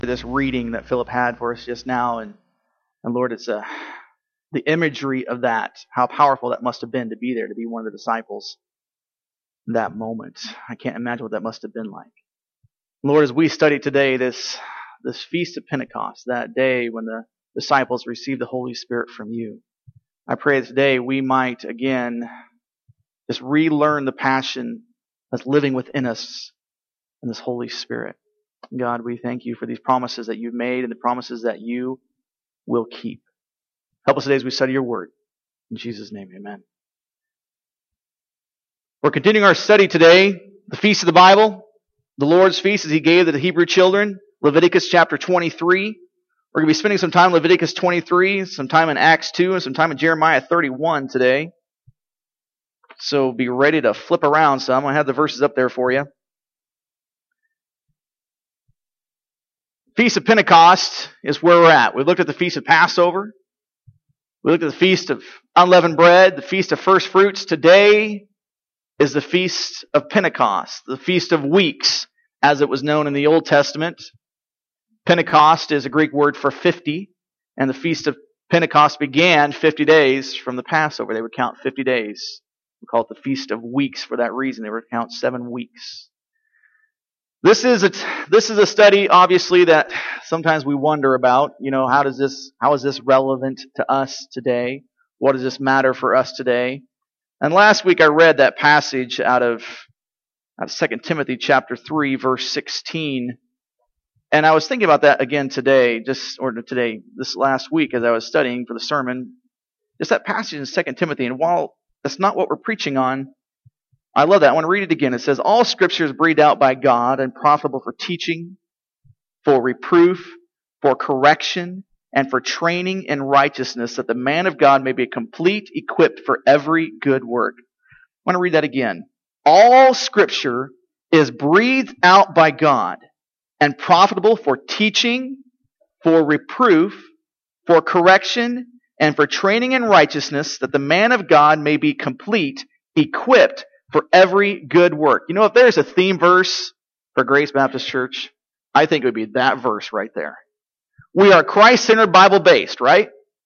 this reading that Philip had for us just now, and Lord, it's the imagery of that, how powerful that must have been to be there, to be one of the disciples in that moment. I can't imagine what that must have been like. Lord, as we study today this feast of Pentecost, that day when the disciples received the Holy Spirit from you, I pray that today we might again just relearn the passion that's living within us in this Holy Spirit. God, we thank you for these promises that you've made and the promises that you will keep. Help us today as we study your word. In Jesus' name, amen. We're continuing our study today, the Feast of the Bible, the Lord's Feast as he gave to the Hebrew children, Leviticus chapter 23. We're going to be spending some time in Leviticus 23, some time in Acts 2, and some time in Jeremiah 31 today. So be ready to flip around some. I have the verses up there for you. Feast of Pentecost is where we're at. We looked at the Feast of Passover. We looked at the Feast of Unleavened Bread, the Feast of First Fruits. Today is the Feast of Pentecost, the Feast of Weeks, as it was known in the Old Testament. Pentecost is a Greek word for 50, and the Feast of Pentecost began 50 days from the Passover. They would count 50 days. We call it the Feast of Weeks for that reason. They would count 7 weeks. This is a study, obviously, that sometimes we wonder about. How is this relevant to us today? What does this matter for us today? And last week I read that passage out of 2 Timothy chapter 3, verse 16. And I was thinking about that again this last week as I was studying for the sermon. Just that passage in 2 Timothy. And while that's not what we're preaching on, I love that. I want to read it again. It says, all scripture is breathed out by God and profitable for teaching, for reproof, for correction, and for training in righteousness, that the man of God may be complete, equipped for every good work. I want to read that again. All scripture is breathed out by God and profitable for teaching, for reproof, for correction, and for training in righteousness, that the man of God may be complete, equipped for every good work. If there's a theme verse for Grace Baptist Church, I think it would be that verse right there. We are Christ-centered, Bible-based, right?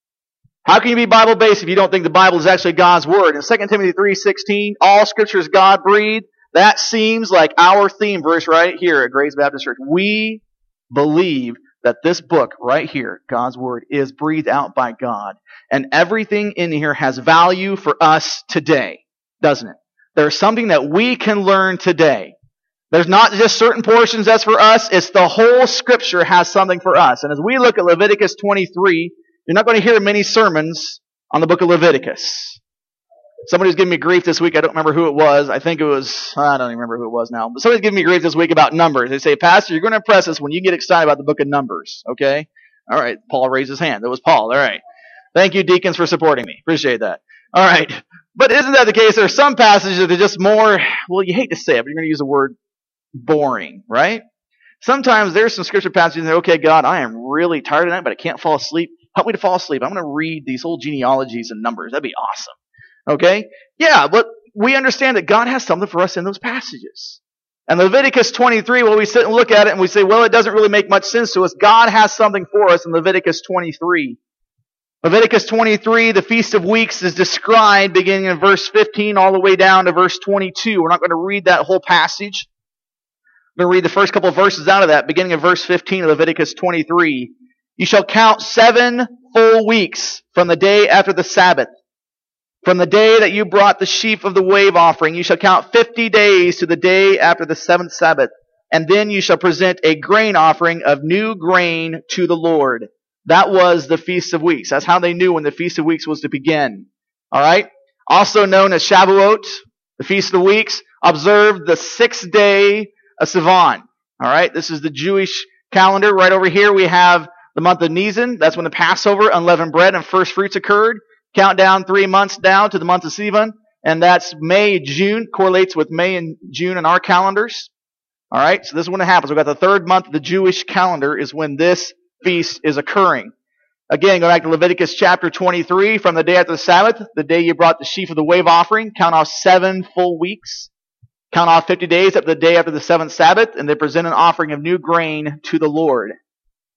How can you be Bible-based if you don't think the Bible is actually God's Word? In 2 Timothy 3:16, all Scripture is God-breathed. That seems like our theme verse right here at Grace Baptist Church. We believe that this book right here, God's Word, is breathed out by God. And everything in here has value for us today, doesn't it? There's something that we can learn today. There's not just certain portions that's for us. It's the whole Scripture has something for us. And as we look at Leviticus 23, you're not going to hear many sermons on the book of Leviticus. Somebody was giving me grief this week. I don't remember who it was. I don't even remember who it was now. But somebody's giving me grief this week about Numbers. They say, Pastor, you're going to impress us when you get excited about the book of Numbers. Okay? All right. Paul raised his hand. That was Paul. All right. Thank you, deacons, for supporting me. Appreciate that. All right. But isn't that the case? There are some passages that are just more, well, you hate to say it, but you're going to use the word boring, right? Sometimes there's some scripture passages that, okay, God, I am really tired of that, but I can't fall asleep. Help me to fall asleep. I'm going to read these whole genealogies and Numbers. That'd be awesome. Okay? Yeah, but we understand that God has something for us in those passages. And Leviticus 23, well, we sit and look at it and we say, well, it doesn't really make much sense to us. God has something for us in Leviticus 23. Leviticus 23, the Feast of Weeks, is described beginning in verse 15 all the way down to verse 22. We're not going to read that whole passage. I'm going to read the first couple of verses out of that, beginning of verse 15 of Leviticus 23. You shall count 7 full weeks from the day after the Sabbath. From the day that you brought the sheaf of the wave offering, you shall count 50 days to the day after the 7th Sabbath. And then you shall present a grain offering of new grain to the Lord. That was the Feast of Weeks. That's how they knew when the Feast of Weeks was to begin. All right? Also known as Shavuot, the Feast of the Weeks, observed the 6th day of Sivan. All right? This is the Jewish calendar. Right over here we have the month of Nisan. That's when the Passover, unleavened bread, and first fruits occurred. Count down 3 months down to the month of Sivan. And that's May, June. Correlates with May and June in our calendars. All right? So this is when it happens. We've got the 3rd month of the Jewish calendar is when this feast is occurring. Again, go back to Leviticus chapter 23. From the day after the Sabbath, the day you brought the sheaf of the wave offering, count off 7 full weeks. Count off 50 days up to the day after the 7th Sabbath, and they present an offering of new grain to the Lord.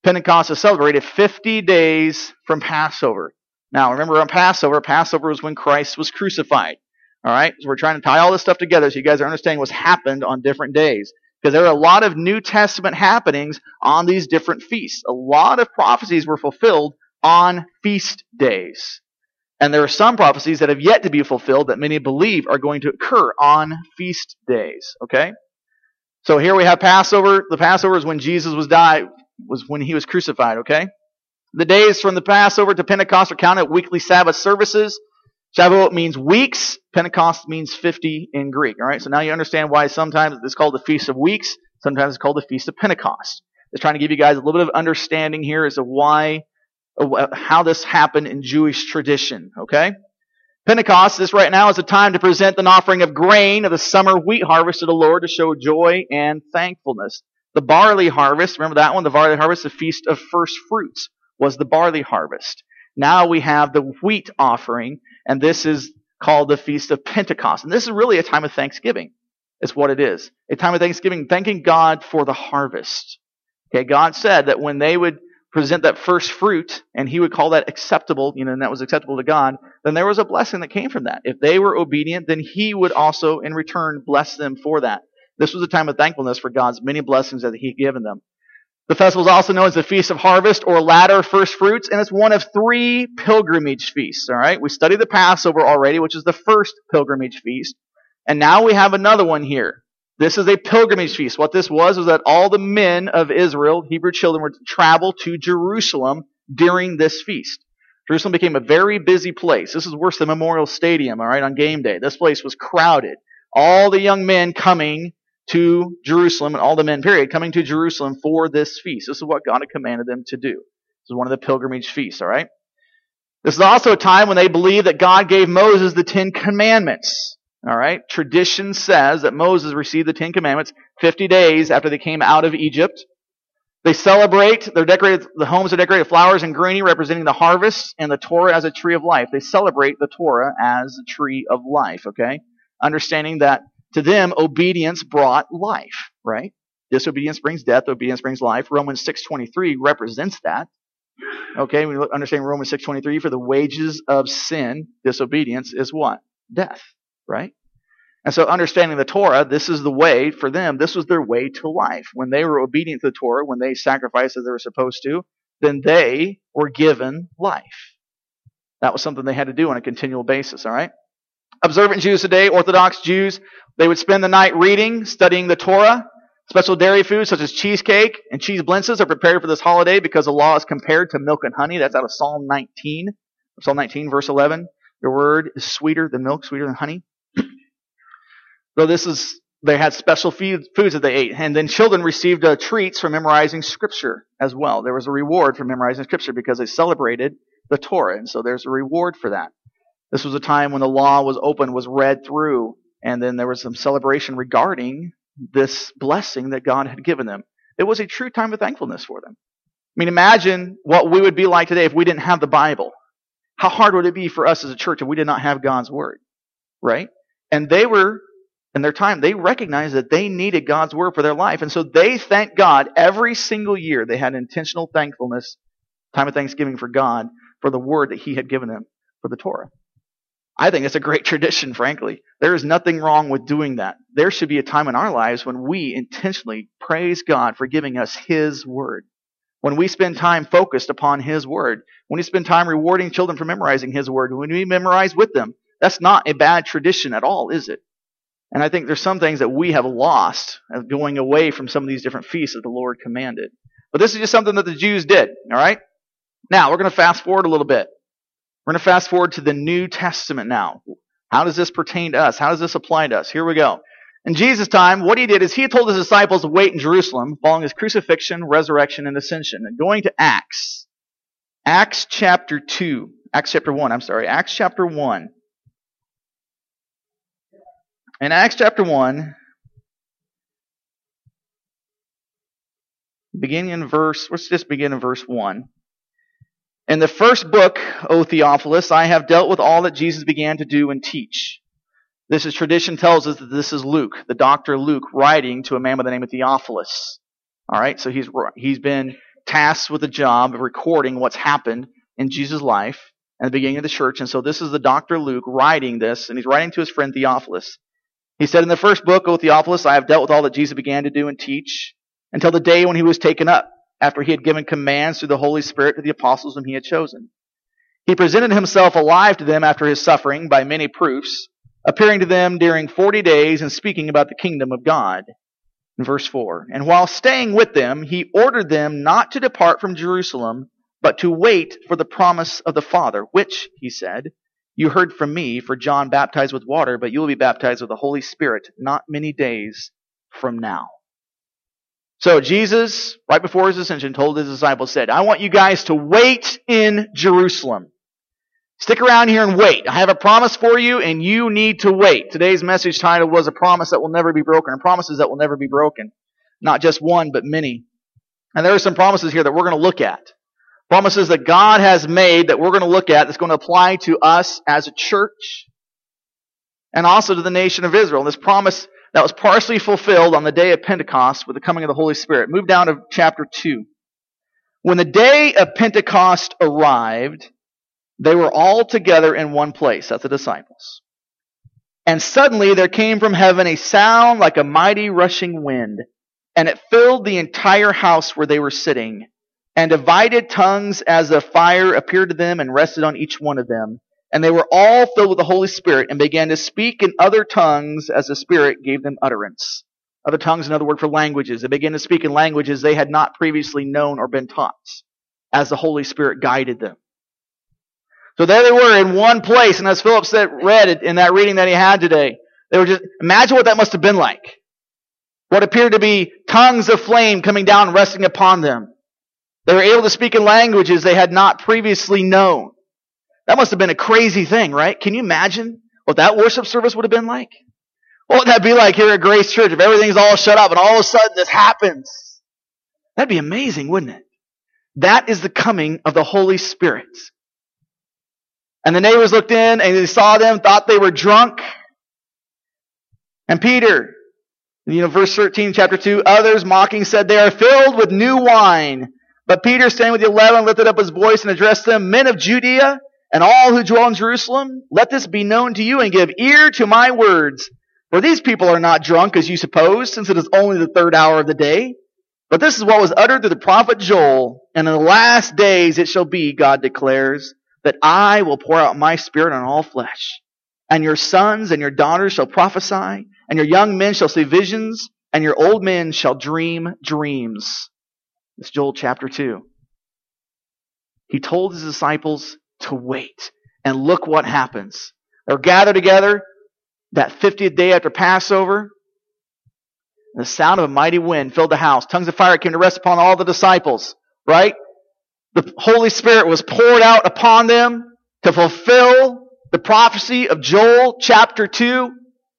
Pentecost is celebrated 50 days from Passover. Now, remember on Passover was when Christ was crucified. All right? So we're trying to tie all this stuff together so you guys are understanding what's happened on different days. Because there are a lot of New Testament happenings on these different feasts. A lot of prophecies were fulfilled on feast days. And there are some prophecies that have yet to be fulfilled that many believe are going to occur on feast days. Okay? So here we have Passover. The Passover is when Jesus was when he was crucified. Okay? The days from the Passover to Pentecost are counted weekly Sabbath services. Shavuot means weeks. Pentecost means 50 in Greek. All right, so now you understand why sometimes it's called the Feast of Weeks. Sometimes it's called the Feast of Pentecost. It's trying to give you guys a little bit of understanding here as to how this happened in Jewish tradition. Okay, Pentecost, this right now is a time to present an offering of grain of the summer wheat harvest to the Lord to show joy and thankfulness. The barley harvest, remember that one? The barley harvest, the Feast of First Fruits, was the barley harvest. Now we have the wheat offering, and this is called the Feast of Pentecost. And this is really a time of thanksgiving. It's what it is. A time of thanksgiving, thanking God for the harvest. Okay, God said that when they would present that first fruit, and he would call that acceptable, and that was acceptable to God, then there was a blessing that came from that. If they were obedient, then he would also, in return, bless them for that. This was a time of thankfulness for God's many blessings that he had given them. The festival is also known as the Feast of Harvest or Latter First Fruits, and it's one of 3 pilgrimage feasts. All right, we studied the Passover already, which is the first pilgrimage feast, and now we have another one here. This is a pilgrimage feast. What this was that all the men of Israel, Hebrew children, were to travel to Jerusalem during this feast. Jerusalem became a very busy place. This is worse than Memorial Stadium. All right, on game day, this place was crowded. All the young men coming to Jerusalem, and all the men, period, coming to Jerusalem for this feast. This is what God had commanded them to do. This is one of the pilgrimage feasts, all right? This is also a time when they believe that God gave Moses the 10 Commandments, all right? Tradition says that Moses received the 10 Commandments 50 days after they came out of Egypt. They celebrate, the homes are decorated with flowers and greenery representing the harvest, and the Torah as a tree of life. They celebrate the Torah as a tree of life, okay? Understanding that to them, obedience brought life, right? Disobedience brings death. Obedience brings life. Romans 6:23 represents that. Okay, we understand Romans 6:23, for the wages of sin, disobedience, is what? Death, right? And so understanding the Torah, this is the way for them. This was their way to life. When they were obedient to the Torah, when they sacrificed as they were supposed to, then they were given life. That was something they had to do on a continual basis, all right? Observant Jews today, Orthodox Jews, they would spend the night reading, studying the Torah. Special dairy foods such as cheesecake and cheese blintzes are prepared for this holiday because the law is compared to milk and honey. That's out of Psalm 19. Psalm 19, verse 11. Your word is sweeter than milk, sweeter than honey. So they had special foods that they ate. And then children received treats for memorizing Scripture as well. There was a reward for memorizing Scripture because they celebrated the Torah. And so there's a reward for that. This was a time when the law was open, was read through, and then there was some celebration regarding this blessing that God had given them. It was a true time of thankfulness for them. I mean, imagine what we would be like today if we didn't have the Bible. How hard would it be for us as a church if we did not have God's Word, right? And they were, in their time, they recognized that they needed God's Word for their life, and so they thanked God every single year. They had intentional thankfulness, time of thanksgiving for God, for the Word that He had given them, for the Torah. I think it's a great tradition, frankly. There is nothing wrong with doing that. There should be a time in our lives when we intentionally praise God for giving us His Word. When we spend time focused upon His Word. When we spend time rewarding children for memorizing His Word. When we memorize with them. That's not a bad tradition at all, is it? And I think there's some things that we have lost of going away from some of these different feasts that the Lord commanded. But this is just something that the Jews did, all right? Now, we're going to fast forward a little bit. We're going to fast forward to the New Testament now. How does this pertain to us? How does this apply to us? Here we go. In Jesus' time, what He did is He told His disciples to wait in Jerusalem following His crucifixion, resurrection, and ascension. And going to Acts chapter 1. In Acts chapter 1, let's just begin in verse 1. In the first book, O Theophilus, I have dealt with all that Jesus began to do and teach. This is tradition tells us that this is Luke, the doctor Luke, writing to a man by the name of Theophilus. All right, so he's been tasked with the job of recording what's happened in Jesus' life and the beginning of the church. And so this is the Dr. Luke writing this, and he's writing to his friend Theophilus. He said, in the first book, O Theophilus, I have dealt with all that Jesus began to do and teach until the day when he was taken up, after he had given commands through the Holy Spirit to the apostles whom he had chosen. He presented himself alive to them after his suffering by many proofs, appearing to them during 40 days and speaking about the kingdom of God. In verse 4, and while staying with them, he ordered them not to depart from Jerusalem, but to wait for the promise of the Father, which, he said, you heard from me, for John baptized with water, but you will be baptized with the Holy Spirit not many days from now. So Jesus, right before his ascension, told his disciples, said, I want you guys to wait in Jerusalem. Stick around here and wait. I have a promise for you, and you need to wait. Today's message title was A Promise That Will Never Be Broken, or Promises That Will Never Be Broken. Not just one, but many. And there are some promises here that we're going to look at. Promises that God has made that we're going to look at that's going to apply to us as a church and also to the nation of Israel. And this promise that was partially fulfilled on the day of Pentecost with the coming of the Holy Spirit. Move down to chapter 2. When the day of Pentecost arrived, they were all together in one place. That's the disciples. And suddenly there came from heaven a sound like a mighty rushing wind, and it filled the entire house where they were sitting. And divided tongues as of fire appeared to them and rested on each one of them. And they were all filled with the Holy Spirit and began to speak in other tongues as the Spirit gave them utterance. Other tongues, another word for languages. They began to speak in languages they had not previously known or been taught as the Holy Spirit guided them. So there they were in one place, and as Philip read it in that reading that he had today, they were just, imagine what that must have been like. What appeared to be tongues of flame coming down and resting upon them. They were able to speak in languages they had not previously known. That must have been a crazy thing, right? Can you imagine what that worship service would have been like? What would that be like here at Grace Church if everything's all shut up and all of a sudden this happens? That'd be amazing, wouldn't it? That is the coming of the Holy Spirit. And the neighbors looked in and they saw them, thought they were drunk. And Peter, verse 13, chapter 2, others mocking said, they are filled with new wine. But Peter, standing with the 11, lifted up his voice and addressed them, men of Judea and all who dwell in Jerusalem, let this be known to you and give ear to my words. For these people are not drunk, as you suppose, since it is only the third hour of the day. But this is what was uttered through the prophet Joel. And in the last days it shall be, God declares, that I will pour out my Spirit on all flesh. And your sons and your daughters shall prophesy, and your young men shall see visions, and your old men shall dream dreams. It's Joel chapter 2. He told his disciples to wait. And look what happens. They were gathered together that 50th day after Passover. And the sound of a mighty wind filled the house. Tongues of fire came to rest upon all the disciples. Right? The Holy Spirit was poured out upon them to fulfill the prophecy of Joel chapter 2.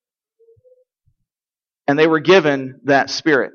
And they were given that Spirit.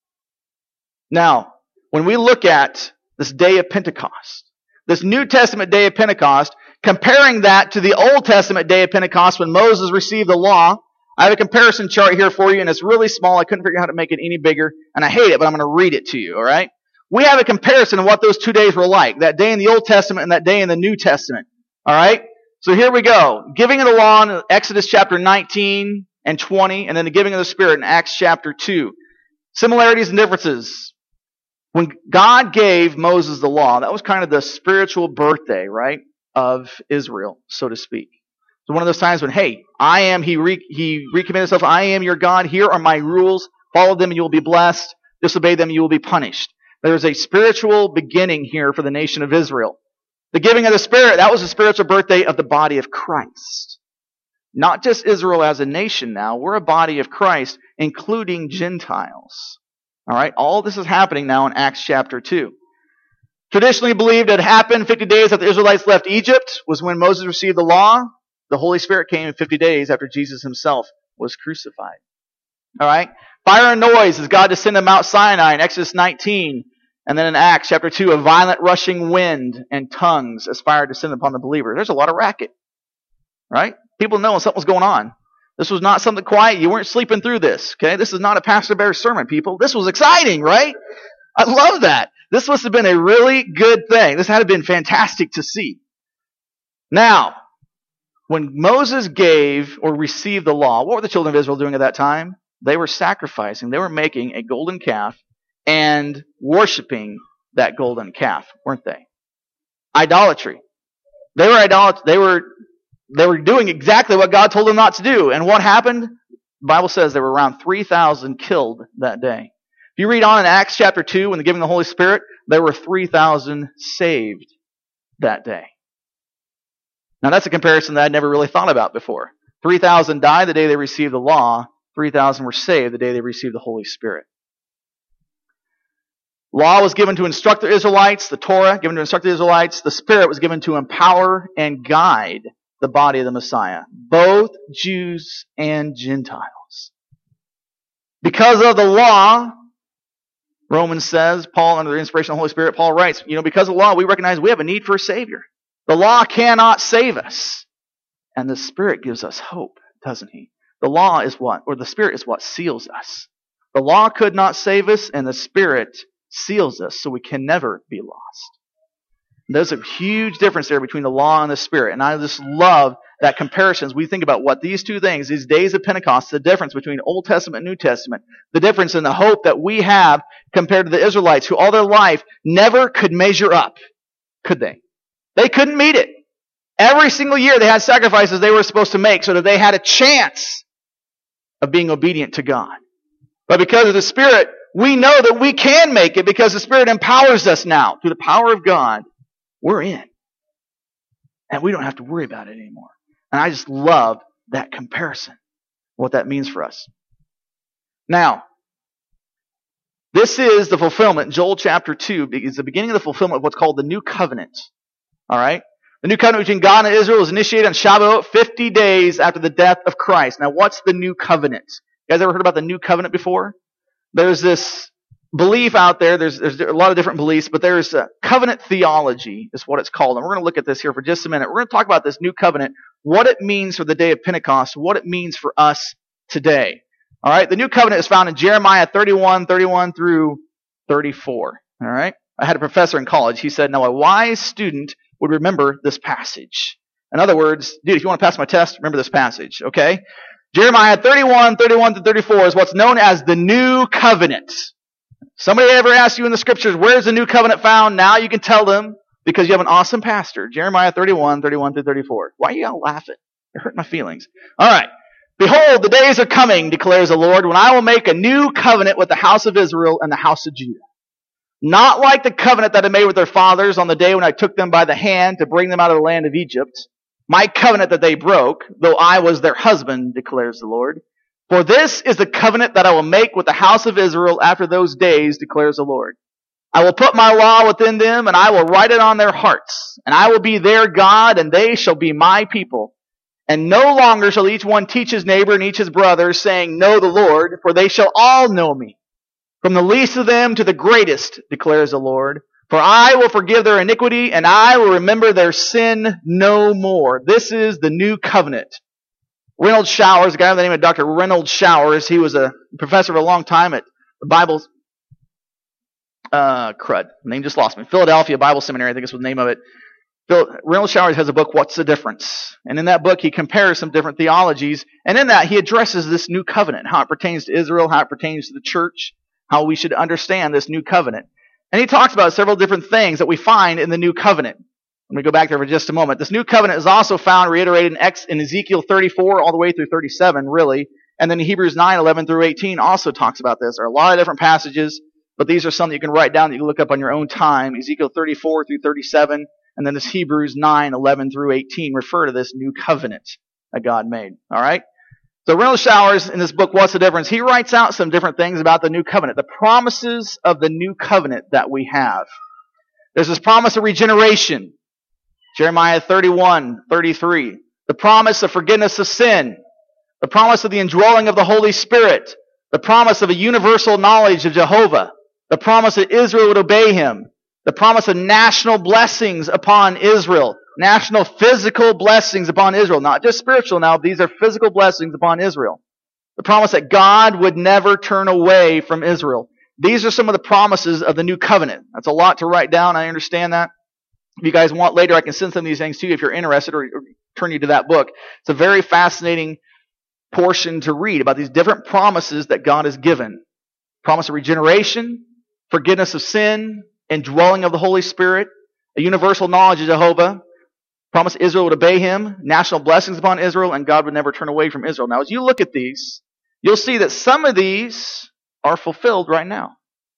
Now, when we look at this day of Pentecost, this New Testament day of Pentecost, comparing that to the Old Testament day of Pentecost when Moses received the law, I have a comparison chart here for you, and it's really small. I couldn't figure out how to make it any bigger, and I hate it, but I'm going to read it to you, all right? We have a comparison of what those 2 days were like, that day in the Old Testament and that day in the New Testament, all right? So here we go. Giving of the law in Exodus chapter 19 and 20, and then the giving of the Spirit in Acts chapter 2. Similarities and differences. When God gave Moses the law, that was kind of the spiritual birthday, right, of Israel, so to speak. So one of those times when, hey, he recommitted himself, I am your God, here are my rules, follow them and you will be blessed, disobey them and you will be punished. There is a spiritual beginning here for the nation of Israel. The giving of the Spirit, that was the spiritual birthday of the body of Christ. Not just Israel as a nation now, we're a body of Christ, including Gentiles. All right, all this is happening now in Acts chapter 2. Traditionally believed it happened 50 days after the Israelites left Egypt was when Moses received the law. The Holy Spirit came 50 days after Jesus himself was crucified. All right, fire and noise as God descended on Mount Sinai in Exodus 19. And then in Acts chapter 2, a violent rushing wind and tongues as fire descended upon the believer. There's a lot of racket. Right? People know when something's going on. This was not something quiet. You weren't sleeping through this. Okay? This is not a Pastor Bear sermon, people. This was exciting, right? I love that. This must have been a really good thing. This had been fantastic to see. Now, when Moses gave or received the law, what were the children of Israel doing at that time? They were sacrificing. They were making a golden calf and worshiping that golden calf, weren't they? Idolatry. They were idolaters. They were doing exactly what God told them not to do. And what happened? The Bible says there were around 3,000 killed that day. If you read on in Acts chapter 2, when they're giving the Holy Spirit, there were 3,000 saved that day. Now that's a comparison that I'd never really thought about before. 3,000 died the day they received the law. 3,000 were saved the day they received the Holy Spirit. Law was given to instruct the Israelites, the Torah given to instruct the Israelites, the Spirit was given to empower and guide the body of the Messiah, both Jews and Gentiles. Because of the law, Romans says, Paul, under the inspiration of the Holy Spirit, Paul writes, because of the law, we recognize we have a need for a Savior. The law cannot save us. And the Spirit gives us hope, doesn't he? The Spirit is what seals us. The law could not save us, and the Spirit seals us, so we can never be lost. And there's a huge difference there between the law and the Spirit. And I just love that comparison as we think about what these two things, these days of Pentecost, the difference between Old Testament and New Testament, the difference in the hope that we have compared to the Israelites who all their life never could measure up, could they? They couldn't meet it. Every single year they had sacrifices they were supposed to make so that they had a chance of being obedient to God. But because of the Spirit, we know that we can make it because the Spirit empowers us now. Through the power of God, we're in. And we don't have to worry about it anymore. And I just love that comparison, what that means for us. Now, this is the fulfillment. Joel chapter 2 is the beginning of the fulfillment of what's called the New Covenant. All right? The New Covenant between God and Israel was initiated on Shavuot 50 days after the death of Christ. Now, what's the New Covenant? You guys ever heard about the New Covenant before? There's this belief out there. There's a lot of different beliefs, but there's covenant theology is what it's called. And we're going to look at this here for just a minute. We're going to talk about this New Covenant, what it means for the day of Pentecost, what it means for us today. All right? The New Covenant is found in Jeremiah 31 through 34. All right? I had a professor in college. He said, now a wise student would remember this passage. In other words, dude, if you want to pass my test, remember this passage, okay? Jeremiah 31 through 34 is what's known as the New Covenant. Somebody ever asked you in the Scriptures, where's the New Covenant found? Now you can tell them because you have an awesome pastor. Jeremiah 31 through 34. Why are you all laughing? It hurt my feelings. All right. Behold, the days are coming, declares the Lord, when I will make a new covenant with the house of Israel and the house of Judah. Not like the covenant that I made with their fathers on the day when I took them by the hand to bring them out of the land of Egypt. My covenant that they broke, though I was their husband, declares the Lord. For this is the covenant that I will make with the house of Israel after those days, declares the Lord. I will put my law within them, and I will write it on their hearts. And I will be their God, and they shall be my people. And no longer shall each one teach his neighbor and each his brother, saying, know the Lord, for they shall all know me. From the least of them to the greatest, declares the Lord. For I will forgive their iniquity, and I will remember their sin no more. This is the New Covenant. Reynolds Showers, a guy by the name of Dr. Reynolds Showers, he was a professor for a long time at the Bible's, name just lost me. Philadelphia Bible Seminary, I think is the name of it. Reynolds Showers has a book, What's the Difference? And in that book, he compares some different theologies. And in that, he addresses this new covenant, how it pertains to Israel, how it pertains to the church, how we should understand this new covenant. And he talks about several different things that we find in the new covenant. Let me go back there for just a moment. This new covenant is also found reiterated in Ezekiel 34 all the way through 37, really. And then Hebrews 9, 11 through 18 also talks about this. There are a lot of different passages, but these are some that you can write down that you can look up on your own time. Ezekiel 34 through 37, and then this Hebrews 9, 11 through 18 refer to this new covenant that God made. All right? So Reynolds Showers, in this book, What's the Difference? He writes out some different things about the new covenant, the promises of the new covenant that we have. There's this promise of regeneration, Jeremiah 31, 33. The promise of forgiveness of sin. The promise of the indwelling of the Holy Spirit. The promise of a universal knowledge of Jehovah. The promise that Israel would obey Him. The promise of national blessings upon Israel. National physical blessings upon Israel. Not just spiritual now. These are physical blessings upon Israel. The promise that God would never turn away from Israel. These are some of the promises of the new covenant. That's a lot to write down. I understand that. If you guys want later, I can send some of these things to you if you're interested, or turn you to that book. It's a very fascinating portion to read about these different promises that God has given. Promise of regeneration, forgiveness of sin, indwelling of the Holy Spirit, a universal knowledge of Jehovah, promise Israel would obey him, national blessings upon Israel, and God would never turn away from Israel. Now, as you look at these, you'll see that some of these are fulfilled right now.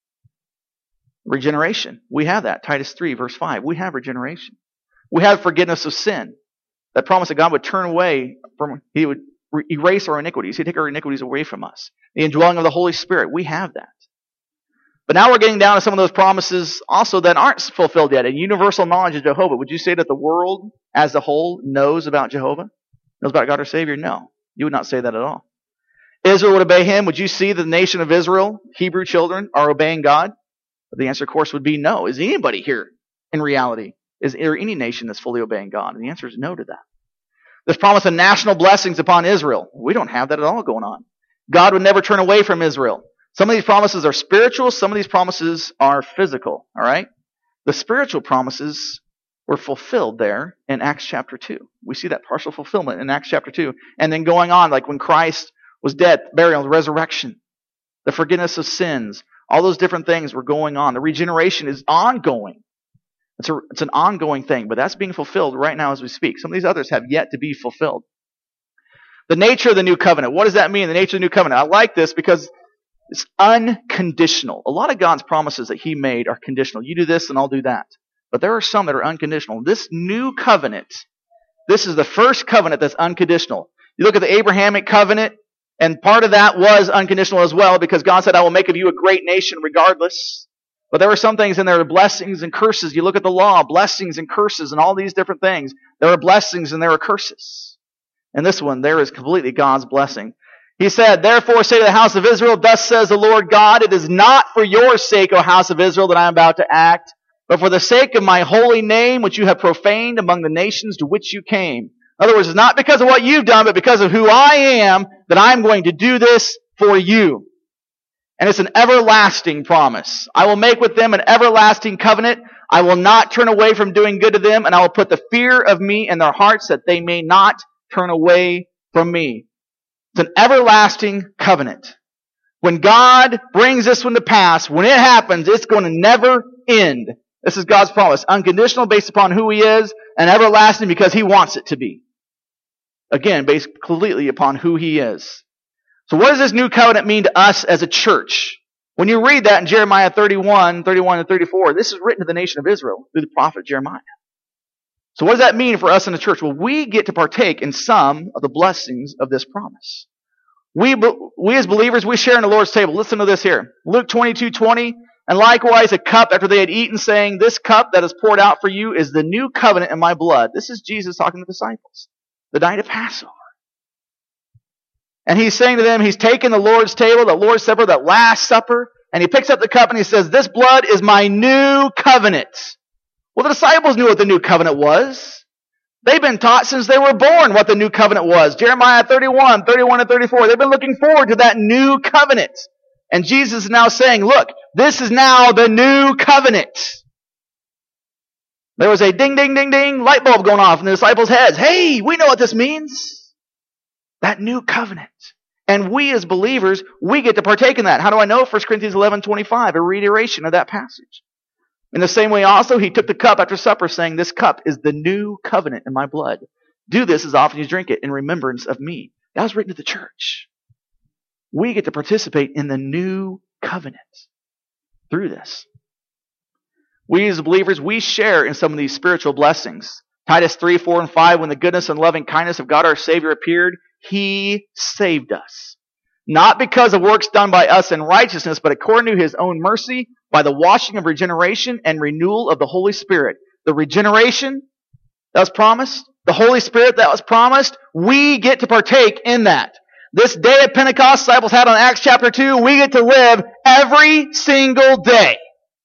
Regeneration. We have that. Titus 3, verse 5. We have regeneration. We have forgiveness of sin. That promise that God would turn away from, he would erase our iniquities. He'd take our iniquities away from us. The indwelling of the Holy Spirit. We have that. But now we're getting down to some of those promises also that aren't fulfilled yet. A universal knowledge of Jehovah. Would you say that the world as a whole knows about Jehovah? Knows about God our Savior? No. You would not say that at all. Israel would obey him. Would you see the nation of Israel, Hebrew children, are obeying God? But the answer, of course, would be no. Is anybody here in reality? Is there any nation that's fully obeying God? And the answer is no to that. There's promise of national blessings upon Israel. We don't have that at all going on. God would never turn away from Israel. Some of these promises are spiritual. Some of these promises are physical. All right? The spiritual promises were fulfilled there in Acts chapter 2. We see that partial fulfillment in Acts chapter 2. And then going on, like when Christ was dead, burial, the resurrection, the forgiveness of sins, all those different things were going on. The regeneration is ongoing. It's an ongoing thing, but that's being fulfilled right now as we speak. Some of these others have yet to be fulfilled. The nature of the new covenant. What does that mean, the nature of the new covenant? I like this because it's unconditional. A lot of God's promises that he made are conditional. You do this and I'll do that. But there are some that are unconditional. This new covenant, this is the first covenant that's unconditional. You look at the Abrahamic covenant, and part of that was unconditional as well, because God said, I will make of you a great nation regardless. But there were some things in there, blessings and curses. You look at the law, blessings and curses and all these different things. There are blessings and there are curses. And this one, there is completely God's blessing. He said, therefore say to the house of Israel, thus says the Lord God, it is not for your sake, O house of Israel, that I am about to act, but for the sake of my holy name, which you have profaned among the nations to which you came. In other words, it's not because of what you've done, but because of who I am, that I'm going to do this for you. And it's an everlasting promise. I will make with them an everlasting covenant. I will not turn away from doing good to them, and I will put the fear of me in their hearts that they may not turn away from me. It's an everlasting covenant. When God brings this one to pass, when it happens, it's going to never end. This is God's promise. Unconditional, based upon who he is, and everlasting because he wants it to be. Again, based completely upon who he is. So what does this new covenant mean to us as a church? When you read that in Jeremiah 31 and 34, this is written to the nation of Israel through the prophet Jeremiah. So what does that mean for us in the church? Well, we get to partake in some of the blessings of this promise. We as believers, we share in the Lord's table. Listen to this here. Luke 22:20, and likewise a cup after they had eaten, saying, this cup that is poured out for you is the new covenant in my blood. This is Jesus talking to the disciples. The night of Passover. And he's saying to them, he's taken the Lord's table, the Lord's Supper, that Last Supper, and he picks up the cup and he says, this blood is my new covenant. Well, the disciples knew what the new covenant was. They've been taught since they were born what the new covenant was. Jeremiah 31 and 34. They've been looking forward to that new covenant. And Jesus is now saying, look, this is now the new covenant. There was a ding, ding, ding, ding light bulb going off in the disciples' heads. Hey, we know what this means. That new covenant. And we as believers, we get to partake in that. How do I know? 1 Corinthians 11:25, a reiteration of that passage. In the same way also, he took the cup after supper, saying, this cup is the new covenant in my blood. Do this as often as you drink it in remembrance of me. That was written to the church. We get to participate in the new covenant through this. We as believers, we share in some of these spiritual blessings. Titus 3, 4, and 5, when the goodness and loving kindness of God our Savior appeared, he saved us. Not because of works done by us in righteousness, but according to his own mercy, by the washing of regeneration and renewal of the Holy Spirit. The regeneration that was promised, the Holy Spirit that was promised, we get to partake in that. This day of Pentecost disciples had on Acts chapter 2, we get to live every single day.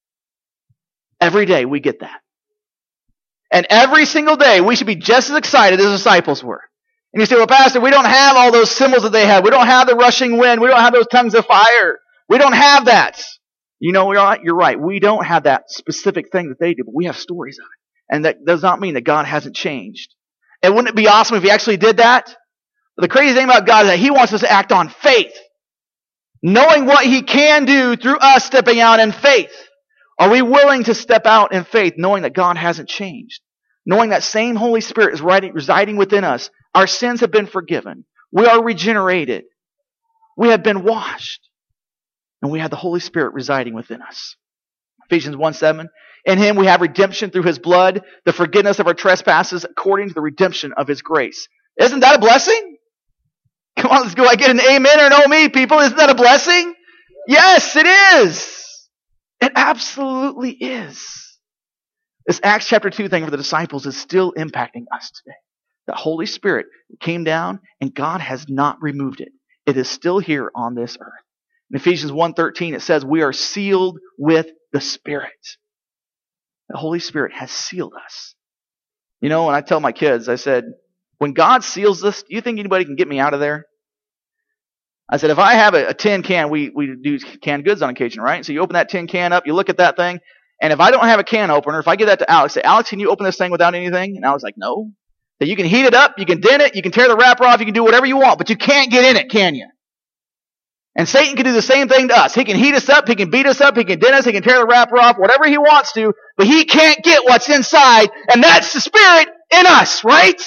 Every day we get that. And every single day we should be just as excited as the disciples were. And you say, well, Pastor, we don't have all those symbols that they had. We don't have the rushing wind. We don't have those tongues of fire. We don't have that. You know, you're right. We don't have that specific thing that they do, but we have stories of it. And that does not mean that God hasn't changed. And wouldn't it be awesome if He actually did that? But the crazy thing about God is that He wants us to act on faith. Knowing what He can do through us stepping out in faith. Are we willing to step out in faith knowing that God hasn't changed? Knowing that same Holy Spirit is residing within us. Our sins have been forgiven. We are regenerated. We have been washed. And we have the Holy Spirit residing within us. Ephesians 1:7. In Him we have redemption through His blood, the forgiveness of our trespasses according to the redemption of His grace. Isn't that a blessing? Come on, let's go. I get an amen or an oh me, people. Isn't that a blessing? Yes, it is. It absolutely is. This Acts chapter 2 thing for the disciples is still impacting us today. The Holy Spirit came down and God has not removed it. It is still here on this earth. In Ephesians 1:13 it says we are sealed with the Spirit. The Holy Spirit has sealed us. You know, when I tell my kids, I said, when God seals us, do you think anybody can get me out of there? I said, if I have a tin can, we do canned goods on occasion, right? So you open that tin can up, you look at that thing, and if I don't have a can opener, if I give that to Alex, say, Alex, can you open this thing without anything? And I was like, no. So you can heat it up, you can dent it, you can tear the wrapper off, you can do whatever you want, but you can't get in it, can you? And Satan can do the same thing to us. He can heat us up, he can beat us up, he can dent us, he can tear the wrapper off, whatever he wants to, but he can't get what's inside, and that's the Spirit in us, right?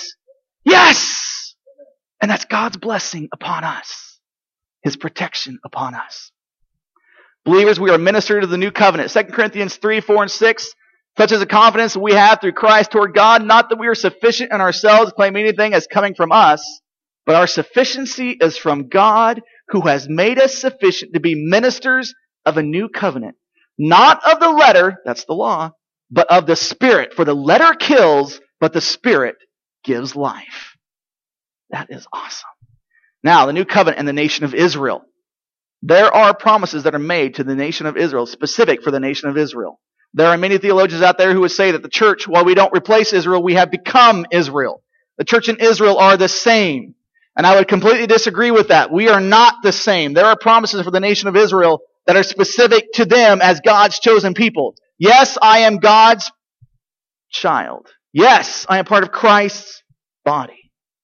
Yes! And that's God's blessing upon us. His protection upon us. Believers, we are ministered to the new covenant. 2 Corinthians 3, 4, and 6. Such is the confidence we have through Christ toward God, not that we are sufficient in ourselves to claim anything as coming from us, but our sufficiency is from God, who has made us sufficient to be ministers of a new covenant. Not of the letter, that's the law, but of the Spirit. For the letter kills, but the Spirit gives life. That is awesome. Now, the new covenant and the nation of Israel. There are promises that are made to the nation of Israel, specific for the nation of Israel. There are many theologians out there who would say that the church, while we don't replace Israel, we have become Israel. The church and Israel are the same. And I would completely disagree with that. We are not the same. There are promises for the nation of Israel that are specific to them as God's chosen people. Yes, I am God's child. Yes, I am part of Christ's body.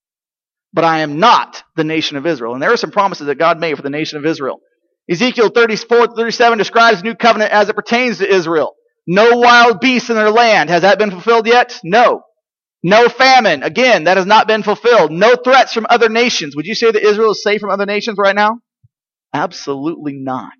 But I am not the nation of Israel. And there are some promises that God made for the nation of Israel. Ezekiel 34-37 describes the new covenant as it pertains to Israel. No wild beasts in their land. Has that been fulfilled yet? No. No famine. Again, that has not been fulfilled. No threats from other nations. Would you say that Israel is safe from other nations right now? Absolutely not.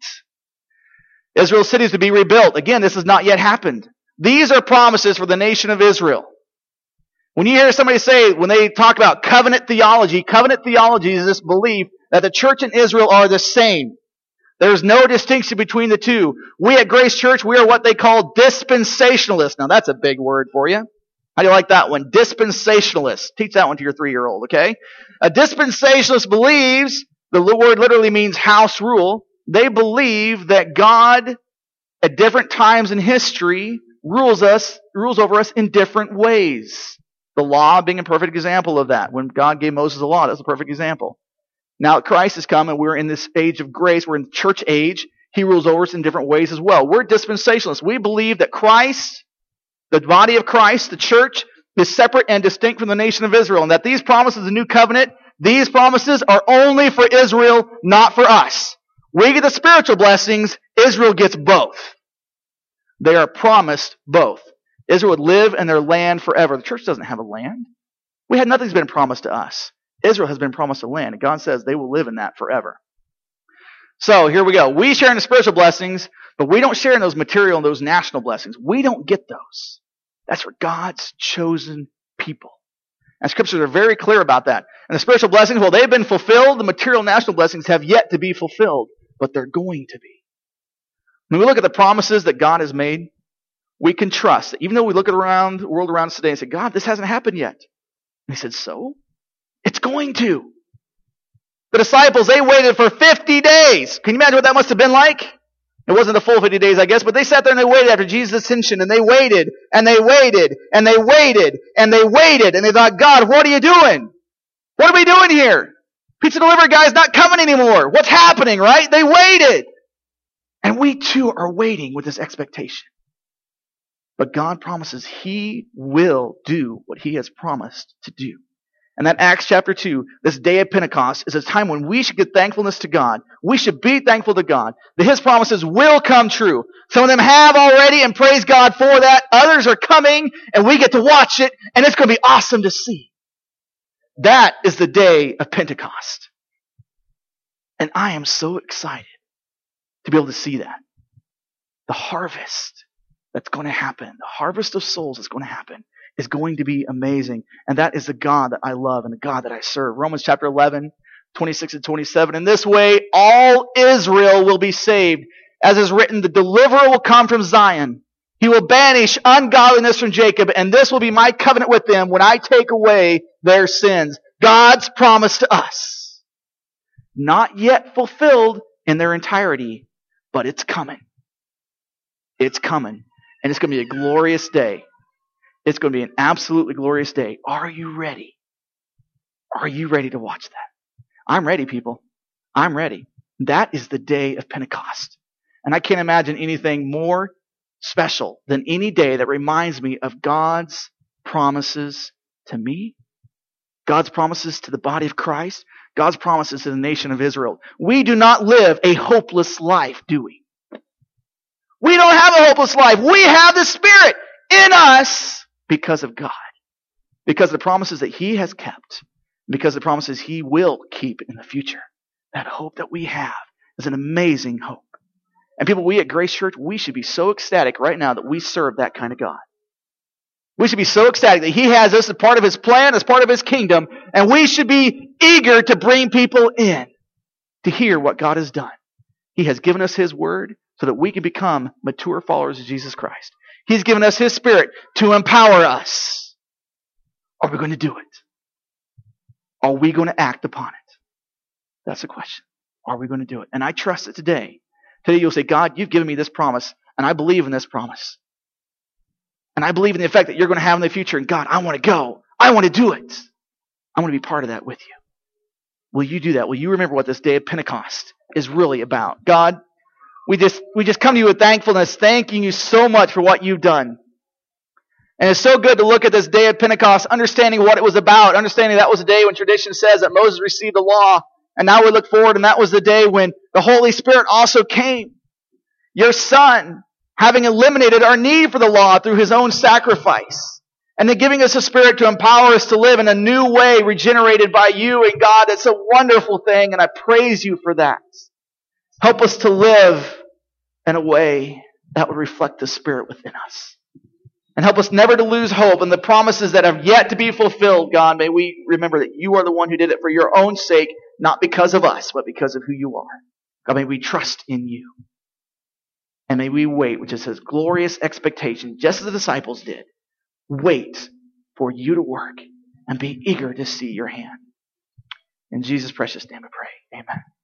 Israel's cities to be rebuilt. Again, this has not yet happened. These are promises for the nation of Israel. When you hear somebody say, when they talk about covenant theology is this belief that the church and Israel are the same. There's no distinction between the two. We at Grace Church, we are what they call dispensationalists. Now that's a big word for you. How do you like that one? Dispensationalist. Teach that one to your 3-year-old, okay? A dispensationalist believes, the word literally means house rule. They believe that God, at different times in history, rules over us in different ways. The law being a perfect example of that. When God gave Moses the law, that's a perfect example. Now Christ has come and we're in this age of grace. We're in the church age. He rules over us in different ways as well. We're dispensationalists. We believe that Christ, the body of Christ, the church, is separate and distinct from the nation of Israel. And that these promises of the new covenant, these promises are only for Israel, not for us. We get the spiritual blessings. Israel gets both. They are promised both. Israel would live in their land forever. The church doesn't have a land. Nothing's been promised to us. Israel has been promised a land, and God says they will live in that forever. So here we go. We share in the spiritual blessings, but we don't share in those material and those national blessings. We don't get those. That's for God's chosen people. And scriptures are very clear about that. And the spiritual blessings, well, they've been fulfilled. The material national blessings have yet to be fulfilled, but they're going to be. When we look at the promises that God has made, we can trust that even though we look around the world around us today and say, God, this hasn't happened yet. And he said, so? It's going to. The disciples, they waited for 50 days. Can you imagine what that must have been like? It wasn't the full 50 days, I guess, but they sat there and they waited after Jesus' ascension, and they waited, and they waited, and they waited, and they waited, and they thought, God, what are you doing? What are we doing here? Pizza delivery guy's not coming anymore. What's happening, right? They waited. And we too are waiting with this expectation. But God promises He will do what He has promised to do. And that Acts chapter 2, this day of Pentecost, is a time when we should give thankfulness to God. We should be thankful to God that His promises will come true. Some of them have already, and praise God for that. Others are coming, and we get to watch it, and it's going to be awesome to see. That is the day of Pentecost. And I am so excited to be able to see that. The harvest that's going to happen, the harvest of souls that's going to happen, is going to be amazing. And that is the God that I love and the God that I serve. Romans chapter 11, 26 and 27. In this way, all Israel will be saved. As is written, the deliverer will come from Zion. He will banish ungodliness from Jacob, and this will be my covenant with them when I take away their sins. God's promise to us. Not yet fulfilled in their entirety, but it's coming. It's coming. And it's going to be a glorious day. It's going to be an absolutely glorious day. Are you ready? Are you ready to watch that? I'm ready, people. I'm ready. That is the day of Pentecost. And I can't imagine anything more special than any day that reminds me of God's promises to me, God's promises to the body of Christ, God's promises to the nation of Israel. We do not live a hopeless life, do we? We don't have a hopeless life. We have the Spirit in us because of God. Because of the promises that He has kept. Because of the promises He will keep in the future. That hope that we have is an amazing hope. And people, we at Grace Church, we should be so ecstatic right now that we serve that kind of God. We should be so ecstatic that He has us as part of His plan, as part of His kingdom, and we should be eager to bring people in to hear what God has done. He has given us His word so that we can become mature followers of Jesus Christ. He's given us His Spirit to empower us. Are we going to do it? Are we going to act upon it? That's the question. Are we going to do it? And I trust that today you'll say, God, you've given me this promise, and I believe in this promise. And I believe in the effect that you're going to have in the future. And God, I want to go. I want to do it. I want to be part of that with you. Will you do that? Will you remember what this day of Pentecost is really about? God, we just come to you with thankfulness, thanking you so much for what you've done. And it's so good to look at this day of Pentecost, understanding what it was about, understanding that was the day when tradition says that Moses received the law. And now we look forward, and that was the day when the Holy Spirit also came. Your Son, having eliminated our need for the law through His own sacrifice. And then giving us a Spirit to empower us to live in a new way, regenerated by you and God. It's a wonderful thing, and I praise you for that. Help us to live in a way that would reflect the Spirit within us. And help us never to lose hope in the promises that have yet to be fulfilled, God. May we remember that you are the one who did it for your own sake, not because of us, but because of who you are. God, may we trust in you. And may we wait, which is His glorious expectation, just as the disciples did. Wait for you to work and be eager to see your hand. In Jesus' precious name I pray. Amen.